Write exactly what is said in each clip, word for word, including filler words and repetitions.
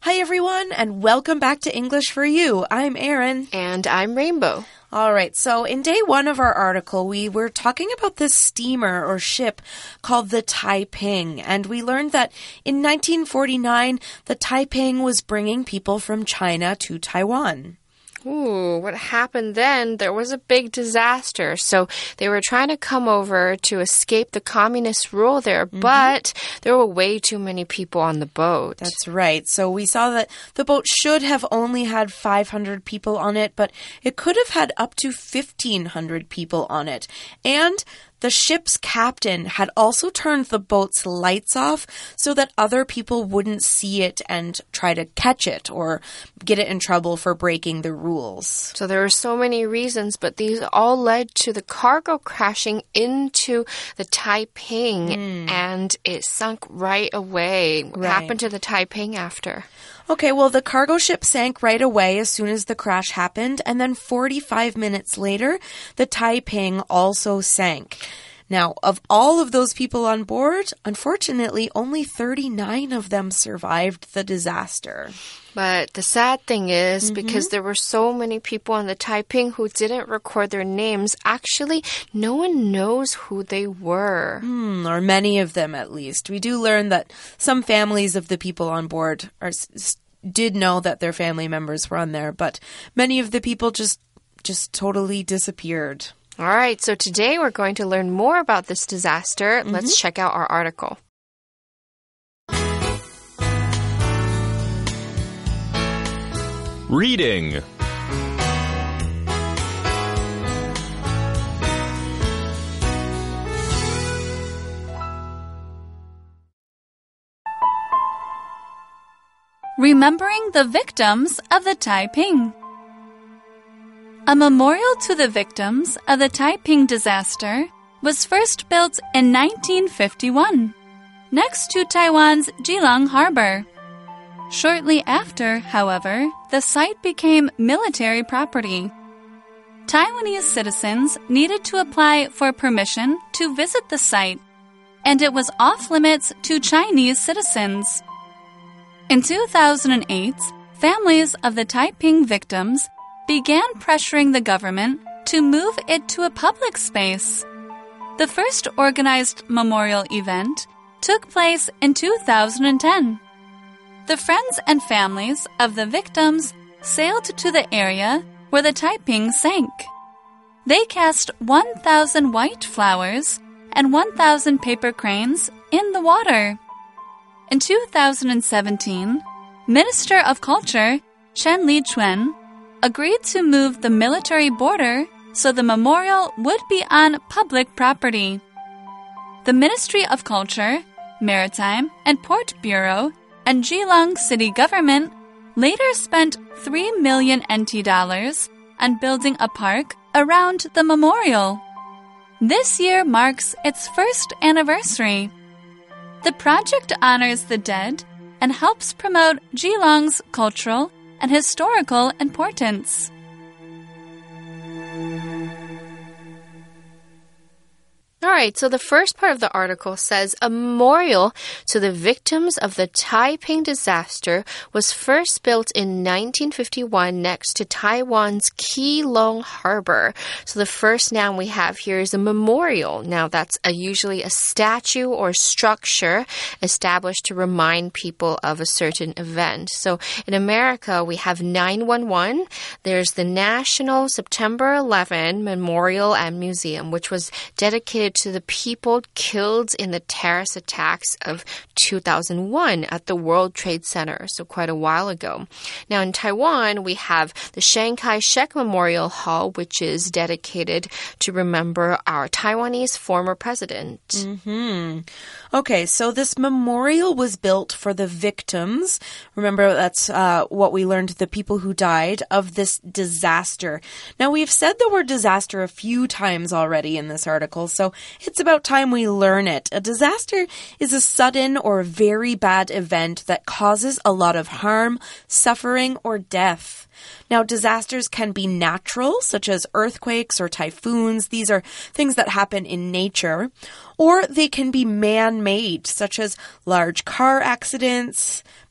Hi, everyone, and welcome back to English for You. I'm Erin. And I'm Rainbow. All right, so in day one of our article, we were talking about this steamer or ship called the Taiping, and we learned that in nineteen forty-nine, the Taiping was bringing people from China to Taiwan. Ooh, what happened then? There was a big disaster. So they were trying to come over to escape the communist rule there, mm-hmm. but there were way too many people on the boat. That's right. So we saw that the boat should have only had five hundred people on it, but it could have had up to fifteen hundred people on it. And the ship's captain had also turned the boat's lights off so that other people wouldn't see it and try to catch it or get it in trouble for breaking the rules. So there were so many reasons, but these all led to the cargo crashing into the Taiping, mm. and it sunk right away. What right. happened to the Taiping after? Okay, well, the cargo ship sank right away as soon as the crash happened, and then forty-five minutes later, the Taiping also sank. Now, of all of those people on board, unfortunately, only thirty-nine of them survived the disaster. But the sad thing is, mm-hmm. because there were so many people on the Taiping who didn't record their names, actually, no one knows who they were. Hmm, or many of them, at least. We do learn that some families of the people on board are, did know that their family members were on there, but many of the people just, just totally disappeared. All right, so today we're going to learn more about this disaster. Mm-hmm. Let's check out our article. Reading. Remembering the victims of the Taiping. A memorial to the victims of the Taiping disaster was first built in nineteen fifty-one, next to Taiwan's Keelung Harbor. Shortly after, however, the site became military property. Taiwanese citizens needed to apply for permission to visit the site, and it was off-limits to Chinese citizens. In two thousand eight, families of the Taiping victims began pressuring the government to move it to a public space. The first organized memorial event took place in two thousand ten. The friends and families of the victims sailed to the area where the Taiping sank. They cast one thousand white flowers and one thousand paper cranes in the water. In two thousand seventeen, Minister of Culture Chen Lichuan agreed to move the military border so the memorial would be on public property. The Ministry of Culture, Maritime and Port Bureau and Keelung city government later spent three million N T dollars on building a park around the memorial. This year marks its first anniversary. The project honors the dead and helps promote Keelung's cultural and historical importance. All right, so the first part of the article says a memorial to the victims of the Taiping disaster was first built in nineteen fifty-one next to Taiwan's Keelung Harbor. So the first noun we have here is a memorial. Now that's a, usually a statue or structure established to remind people of a certain event. So in America, we have nine one one. There's the National September eleventh Memorial and Museum, which was dedicated to the people killed in the terrorist attacks of two thousand one at the World Trade Center, so quite a while ago. Now in Taiwan, we have the Chiang Kai-shek Memorial Hall, which is dedicated to remember our Taiwanese former president. Mm-hmm. Okay, so this memorial was built for the victims. Remember, that's uh, what we learned, the people who died of this disaster. Now, we've said the word disaster a few times already in this article, so it's about time we learn it. A disaster is a sudden or very bad event that causes a lot of harm, suffering, or death. Now, disasters can be natural, such as earthquakes or typhoons. These are things that happen in nature. Or they can be man-made, such as large car accidents,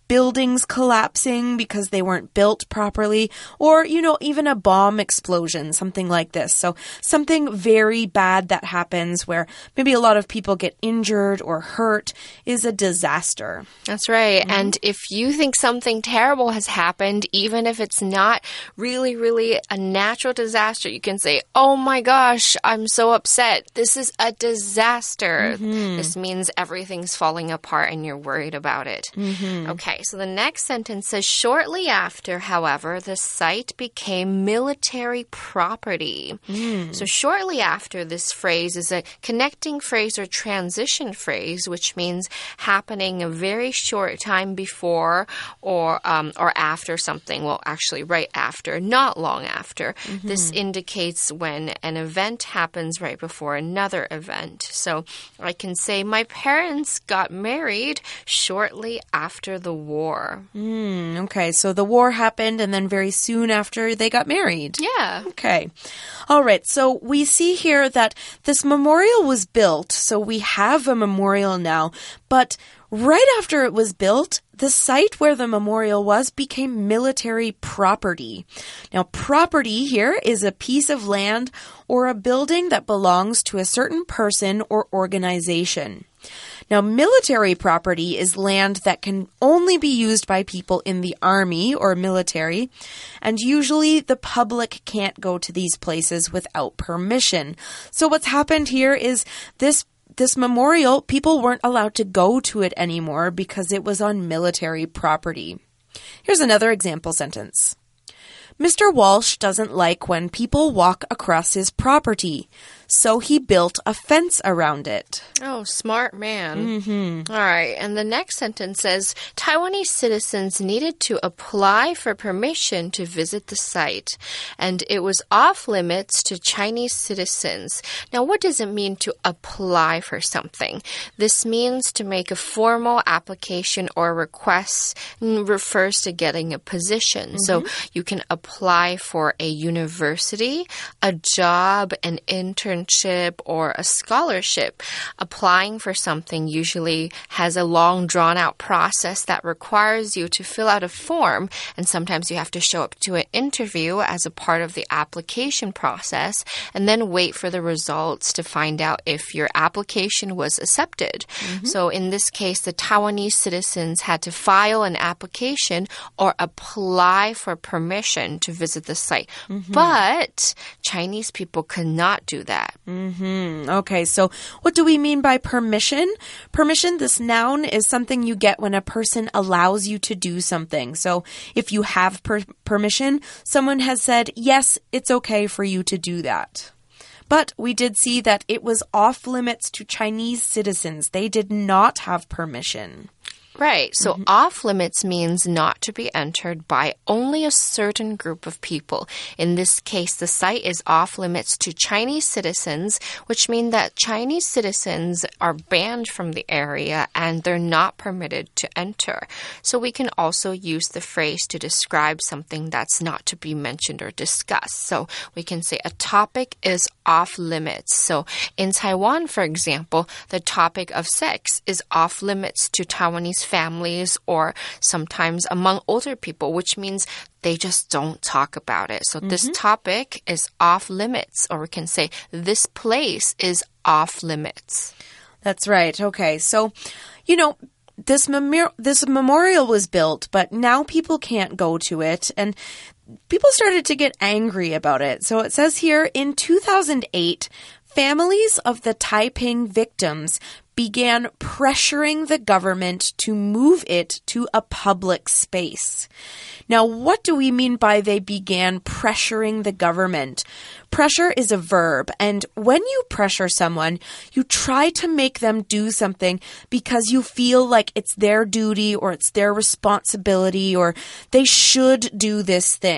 buildings collapsing because they weren't built properly, or, you know, even a bomb explosion, something like this. So something very bad that happens where maybe a lot of people get injured or hurt is a disaster. That's right. Mm-hmm. And if you think something terrible has happened, even if it's not really, really a natural disaster, you can say, oh my gosh, I'm so upset. This is a disaster. Mm-hmm. This means everything's falling apart and you're worried about it. Mm-hmm. Okay, so the next sentence says, shortly after, however, the site became military property. Mm. So shortly after, this phrase is a connecting phrase or transition phrase, which means happening a very short time before or um, or after something. Well, actually, right after, not long after. Mm-hmm. This indicates when an event happens right before another event. So I can say, my parents got married shortly after the war. Mm, okay, so the war happened and then very soon after they got married. Yeah. Okay. All right, so we see here that this memorial was built, so we have a memorial now, but right after it was built, the site where the memorial was became military property. Now, property here is a piece of land or a building that belongs to a certain person or organization. Now, military property is land that can only be used by people in the army or military, and usually the public can't go to these places without permission. So what's happened here is this This memorial, people weren't allowed to go to it anymore because it was on military property. Here's another example sentence. Mister Walsh doesn't like when people walk across his property, so he built a fence around it. Oh, smart man. Mm-hmm. All right, and the next sentence says, Taiwanese citizens needed to apply for permission to visit the site, and it was off limits to Chinese citizens. Now, what does it mean to apply for something? This means to make a formal application or request, and refers to getting a position. Mm-hmm. So you can apply for a university, a job, an internship, or a scholarship. Applying for something usually has a long, drawn-out process that requires you to fill out a form, and sometimes you have to show up to an interview as a part of the application process, and then wait for the results to find out if your application was accepted. Mm-hmm. So in this case, the Taiwanese citizens had to file an application or apply for permission to visit the site. Mm-hmm. But Chinese people could not do that. Mm-hmm. Okay, so what do we mean by permission? Permission, this noun, is something you get when a person allows you to do something. So if you have per permission, someone has said, yes, it's okay for you to do that. But we did see that it was off limits to Chinese citizens. They did not have permission. Right. So mm-hmm. off limits means not to be entered by only a certain group of people. In this case, the site is off limits to Chinese citizens, which means that Chinese citizens are banned from the area and they're not permitted to enter. So we can also use the phrase to describe something that's not to be mentioned or discussed. So we can say a topic is off limits. So in Taiwan, for example, the topic of sex is off limits to Taiwanese families or sometimes among older people, which means they just don't talk about it. So mm-hmm. this topic is off limits, or we can say this place is off limits. That's right. Okay. So, you know, this, mem this memorial was built, but now people can't go to it, and people started to get angry about it. So it says here, in two thousand eight, families of the Taiping victims began pressuring the government to move it to a public space. Now, what do we mean by they began pressuring the government? Pressure is a verb, and when you pressure someone, you try to make them do something because you feel like it's their duty or it's their responsibility or they should do this thing.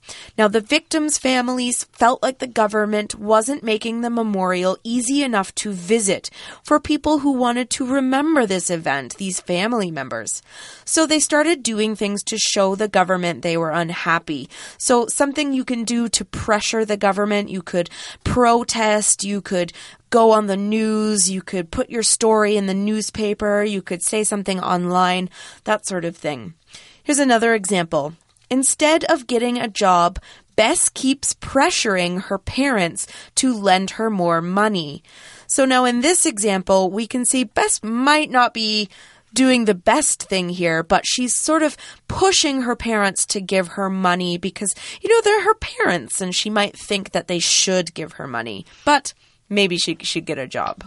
Now, the victims' families felt like the government wasn't making the memorial easy enough to visit for people who wanted to remember this event, these family members. So they started doing things to show the government they were unhappy. So something you can do to pressure the government, you could protest, you could go on the news, you could put your story in the newspaper, you could say something online, that sort of thing. Here's another example. Instead of getting a job, Bess keeps pressuring her parents to lend her more money. So now in this example, we can see Bess might not be doing the best thing here, but she's sort of pushing her parents to give her money because, you know, they're her parents and she might think that they should give her money. But maybe she should get a job.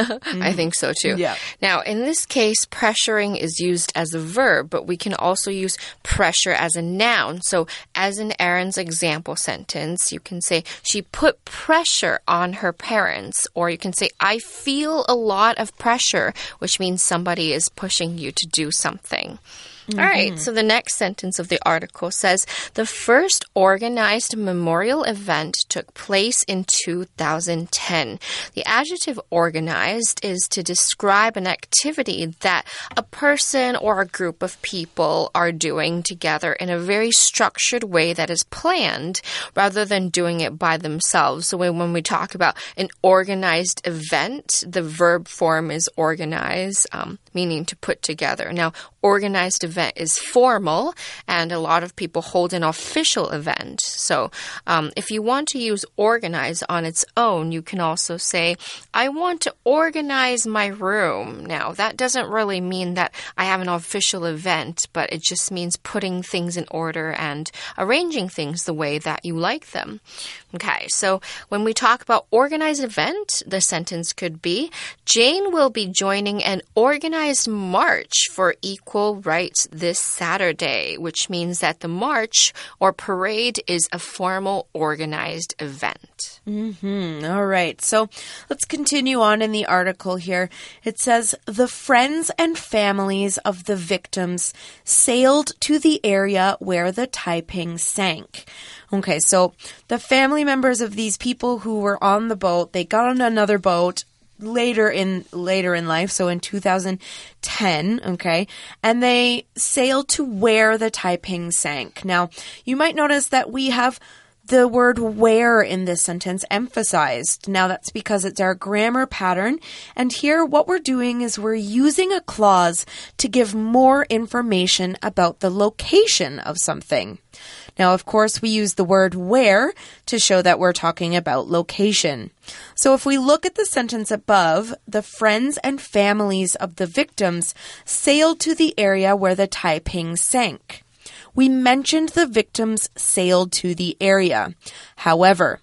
I think so too. Yeah. Now, in this case, pressuring is used as a verb, but we can also use pressure as a noun. So, as in Aaron's example sentence, you can say, she put pressure on her parents. Or you can say, I feel a lot of pressure, which means somebody is pushing you to do something. Mm-hmm. All right, so the next sentence of the article says, the first organized memorial event took place in two thousand ten. The adjective organized is to describe an activity that a person or a group of people are doing together in a very structured way that is planned rather than doing it by themselves. So when, when we talk about an organized event, the verb form is organize, um, meaning to put together. Now, organized event is formal, and a lot of people hold an official event. So um, if you want to use organize on its own, you can also say, I want to organize my room. Now, that doesn't really mean that I have an official event, but it just means putting things in order and arranging things the way that you like them. Okay, so when we talk about organized event, the sentence could be, Jane will be joining an organized march for equal rights this Saturday, which means that the march or parade is a formal organized event. Mm-hmm. All right. So let's continue on in the article here. It says, the friends and families of the victims sailed to the area where the Taiping sank. Okay, so the family members of these people who were on the boat, they got on another boat later in later in life, so in two thousand ten, okay, and they sailed to where the Taiping sank. Now, you might notice that we have the word where in this sentence emphasized. Now, that's because it's our grammar pattern. And here, what we're doing is we're using a clause to give more information about the location of something. Now, of course, we use the word where to show that we're talking about location. So if we look at the sentence above, the friends and families of the victims sailed to the area where the Taiping sank. We mentioned the victims sailed to the area. However,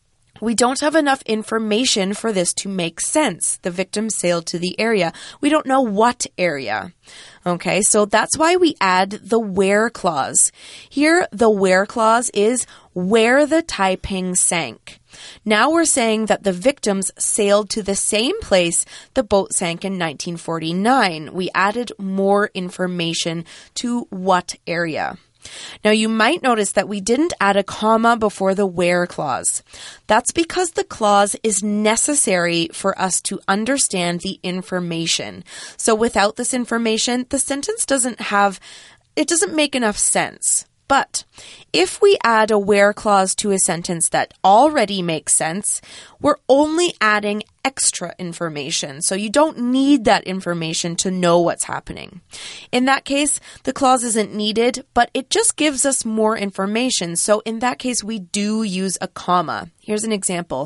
we don't have enough information for this to make sense. The victims sailed to the area. We don't know what area. Okay, so that's why we add the where clause. Here, the where clause is where the Taiping sank. Now we're saying that the victims sailed to the same place the boat sank in nineteen forty-nine. We added more information to what area. Now, you might notice that we didn't add a comma before the where clause. That's because the clause is necessary for us to understand the information. So without this information, the sentence doesn't have, it doesn't make enough sense. But if we add a where clause to a sentence that already makes sense, we're only adding extra information. So you don't need that information to know what's happening. In that case, the clause isn't needed, but it just gives us more information. So in that case, we do use a comma. Here's an example.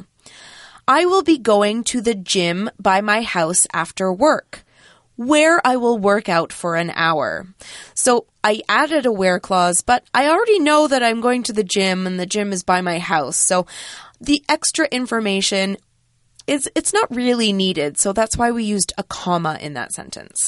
I will be going to the gym by my house after work, where I will work out for an hour. So I added a where clause, but I already know that I'm going to the gym and the gym is by my house. So the extra information is, it's not really needed. So that's why we used a comma in that sentence.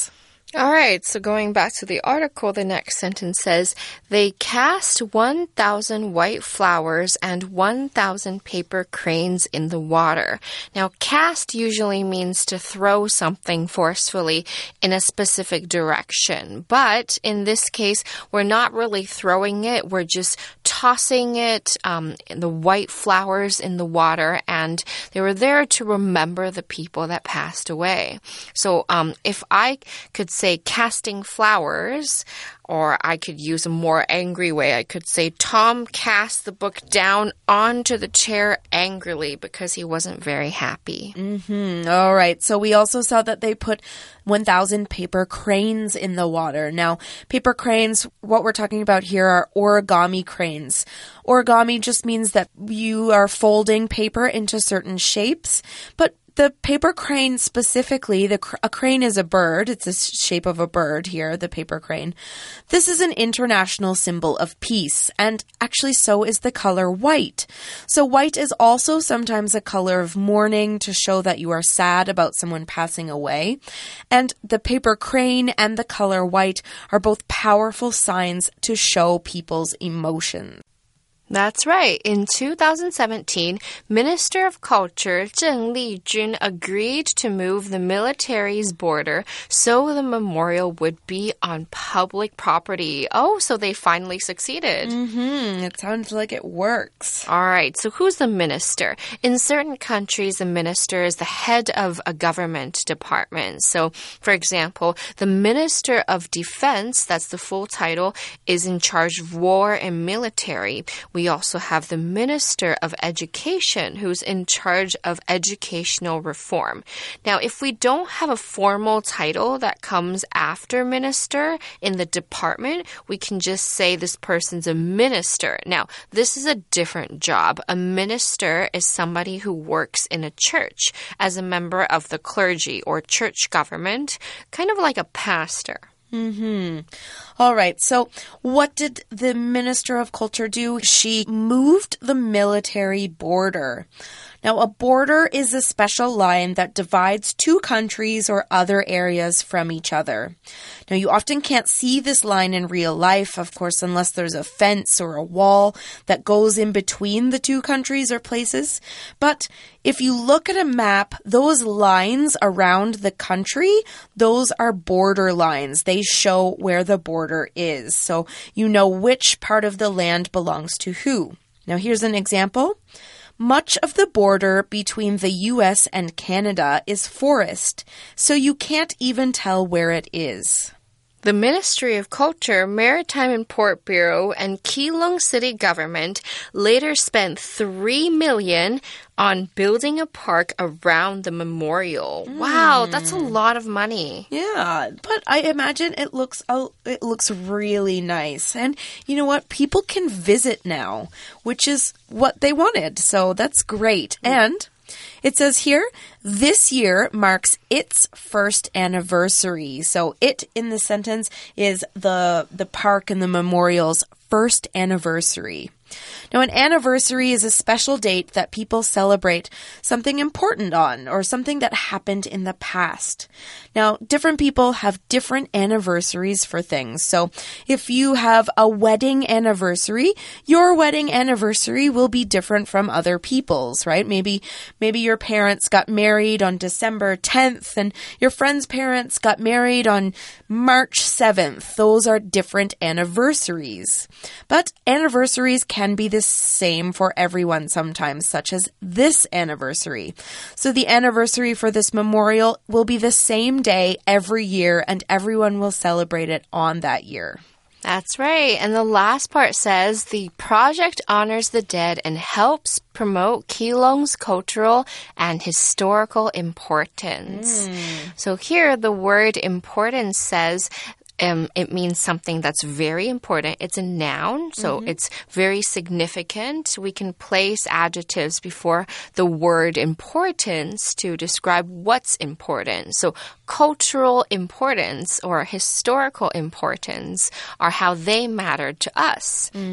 All right, so going back to the article, the next sentence says, they cast one thousand white flowers and one thousand paper cranes in the water. Now, cast usually means to throw something forcefully in a specific direction. But in this case, we're not really throwing it. We're just tossing it, um, the white flowers in the water, and they were there to remember the people that passed away. So um, if I could say casting flowers, or I could use a more angry way. I could say Tom cast the book down onto the chair angrily because he wasn't very happy. Mm-hmm. All right. So we also saw that they put one thousand paper cranes in the water. Now, paper cranes, what we're talking about here are origami cranes. Origami just means that you are folding paper into certain shapes, but the paper crane specifically, the cr- a crane is a bird. It's the shape of a bird here, the paper crane. This is an international symbol of peace, and actually so is the color white. So white is also sometimes a color of mourning to show that you are sad about someone passing away. And the paper crane and the color white are both powerful signs to show people's emotions. That's right. In two thousand seventeen, Minister of Culture Zheng Lijun agreed to move the military's border so the memorial would be on public property. Oh, so they finally succeeded. Mm-hmm. It sounds like it works. All right. So who's the minister? In certain countries, the minister is the head of a government department. So, for example, the Minister of Defense, that's the full title, is in charge of war and military. We We also have the Minister of Education, who's in charge of educational reform. Now, if we don't have a formal title that comes after minister in the department, we can just say this person's a minister. Now, this is a different job. A minister is somebody who works in a church as a member of the clergy or church government, kind of like a pastor. Mm-hmm. All right. So what did the Minister of Culture do? She moved the military border. Now, a border is a special line that divides two countries or other areas from each other. Now, you often can't see this line in real life, of course, unless there's a fence or a wall that goes in between the two countries or places. But if you look at a map, those lines around the country, those are border lines. They show where the border is. So you know which part of the land belongs to who. Now, here's an example. Much of the border between the U S and Canada is forest, so you can't even tell where it is. The Ministry of Culture, Maritime and Port Bureau, and Keelung City Government later spent three million dollars on building a park around the memorial. Mm. Wow, that's a lot of money. Yeah, but I imagine it looks it looks really nice. And you know what? People can visit now, which is what they wanted. So that's great. Mm. And it says here, this year marks its first anniversary. So it in the sentence is the the park and the memorial's first anniversary. Now, an anniversary is a special date that people celebrate something important on or something that happened in the past. Now, different people have different anniversaries for things. So if you have a wedding anniversary, your wedding anniversary will be different from other people's, right? Maybe, maybe your parents got married on December tenth and your friend's parents got married on March seventh. Those are different anniversaries. But anniversaries can be the same for everyone sometimes, such as this anniversary. So the anniversary for this memorial will be the same day every year, and everyone will celebrate it on that year. That's right. And the last part says the project honors the dead and helps promote Keelung's cultural and historical importance. Mm. So here the word importance says Um, it means something that's very important. It's a noun, so mm-hmm. it's very significant. We can place adjectives before the word importance to describe what's important. So cultural importance or historical importance are how they matter to us. Mm-hmm.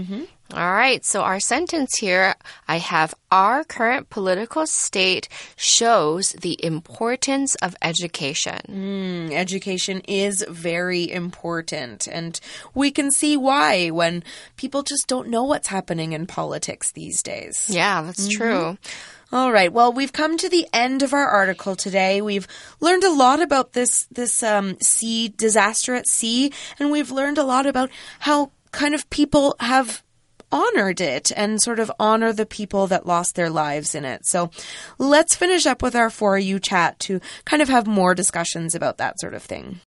All right, so our sentence here, I have our current political state shows the importance of education. Mm, education is very important, and we can see why when people just don't know what's happening in politics these days. Yeah, that's mm-hmm. true. All right. Well, we've come to the end of our article today. We've learned a lot about this this um, sea disaster at sea, and we've learned a lot about how kind of people have honored it and sort of honor the people that lost their lives in it. So let's finish up with our For You chat to kind of have more discussions about that sort of thing.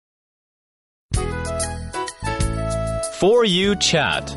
For You chat.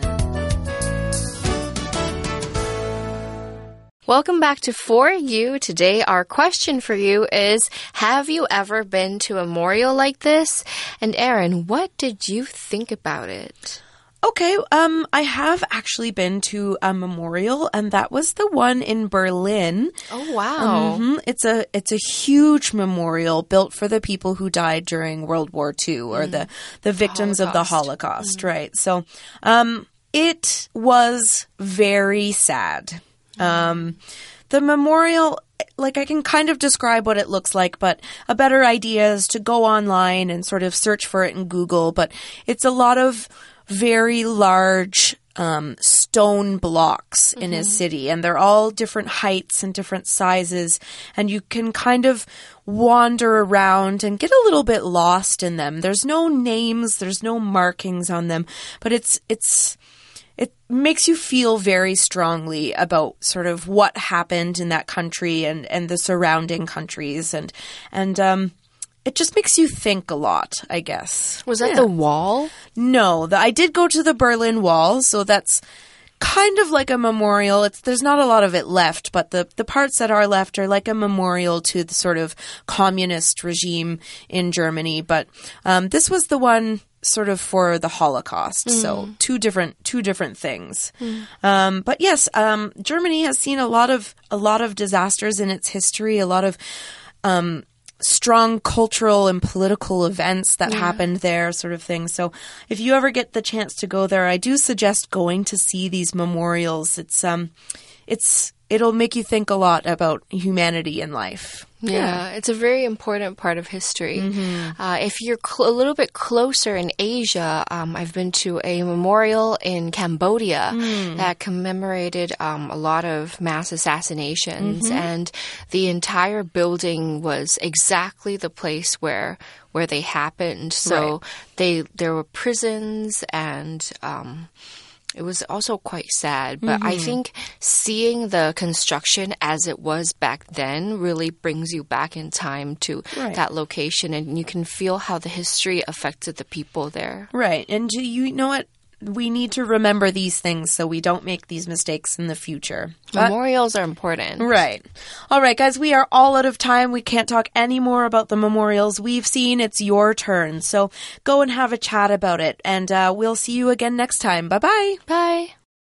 Welcome back to For You. Today, our question for you is, have you ever been to a memorial like this? And Aaron, what did you think about it? Okay, um, I have actually been to a memorial, and that was the one in Berlin. Oh, wow. Mm-hmm. It's a it's a huge memorial built for the people who died during World War Two, or mm. the, the victims Holocaust. of the Holocaust, mm. right? So, um, it was very sad. Mm. Um, the memorial, like, I can kind of describe what it looks like, but a better idea is to go online and sort of search for it in Google, but it's a lot of very large um, stone blocks in mm-hmm. a city, and they're all different heights and different sizes, and you can kind of wander around and get a little bit lost in them. There's no names, there's no markings on them, but it's it's it makes you feel very strongly about sort of what happened in that country and, and the surrounding countries, and and um it just makes you think a lot, I guess. Was that yeah. the wall? No, the, I did go to the Berlin Wall, so that's kind of like a memorial. It's there's not a lot of it left, but the, the parts that are left are like a memorial to the sort of communist regime in Germany. But um, this was the one sort of for the Holocaust, mm. so two different two different things. Mm. Um, but yes, um, Germany has seen a lot of a lot of disasters in its history, a lot of um, strong cultural and political events that yeah. happened there, sort of thing. So if you ever get the chance to go there, I do suggest going to see these memorials. It's um, it's it'll make you think a lot about humanity and life. Yeah, yeah. It's a very important part of history. Mm-hmm. Uh, if you're cl- a little bit closer in Asia, um, I've been to a memorial in Cambodia mm. that commemorated um, a lot of mass assassinations, mm-hmm. and the entire building was exactly the place where where they happened. So right. they there were prisons and. Um, It was also quite sad, but mm-hmm. I think seeing the construction as it was back then really brings you back in time to right. that location, and you can feel how the history affected the people there. Right. And you know what? We need to remember these things so we don't make these mistakes in the future. But, memorials are important. Right. All right, guys, we are all out of time. We can't talk any more about the memorials we've seen. It's your turn. So go and have a chat about it. And uh, we'll see you again next time. Bye-bye. Bye.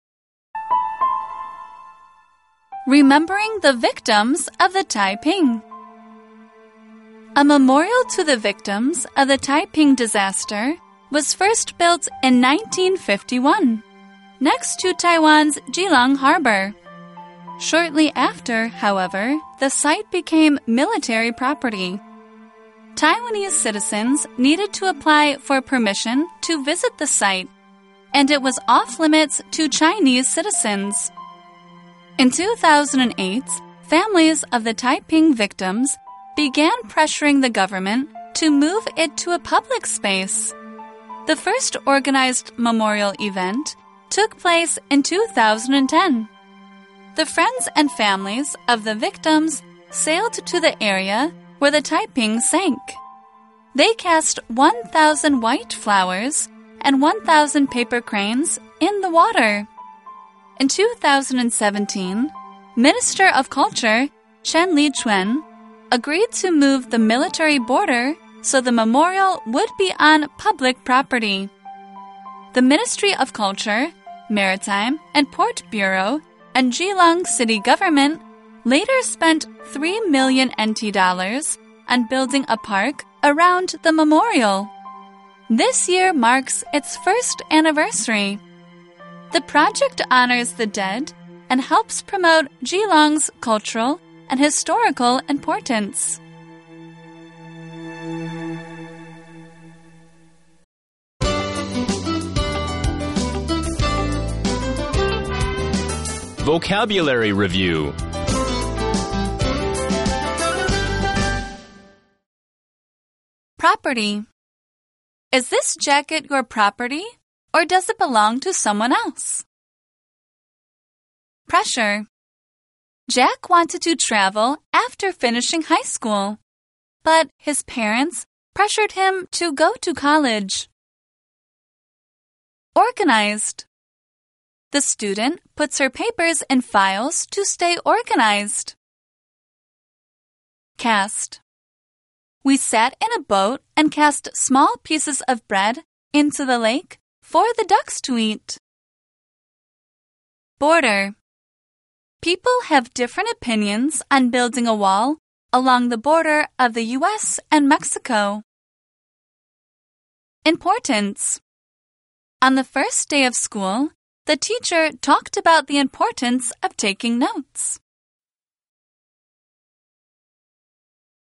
Remembering the victims of the Taiping. A memorial to the victims of the Taiping disaster was first built in nineteen fifty-one, next to Taiwan's Keelung Harbor. Shortly after, however, the site became military property. Taiwanese citizens needed to apply for permission to visit the site, and it was off-limits to Chinese citizens. In two thousand eight, families of the Taiping victims began pressuring the government to move it to a public space. The first organized memorial event took place in two thousand ten. The friends and families of the victims sailed to the area where the Taiping sank. They cast one thousand white flowers and one thousand paper cranes in the water. In two thousand seventeen, Minister of Culture Chen Lichuan agreed to move the military border so the memorial would be on public property. The Ministry of Culture, Maritime and Port Bureau, and Keelung City Government later spent three million N T dollars on building a park around the memorial. This year marks its first anniversary. The project honors the dead and helps promote Geelong's cultural and historical importance. Vocabulary Review. Property. Is this jacket your property, or does it belong to someone else? Pressure. Jack wanted to travel after finishing high school, but his parents pressured him to go to college. Organized. The student puts her papers in files to stay organized. Cast. We sat in a boat and cast small pieces of bread into the lake for the ducks to eat. Border. People have different opinions on building a wall along the border of the U S and Mexico. Importance. On the first day of school, the teacher talked about the importance of taking notes.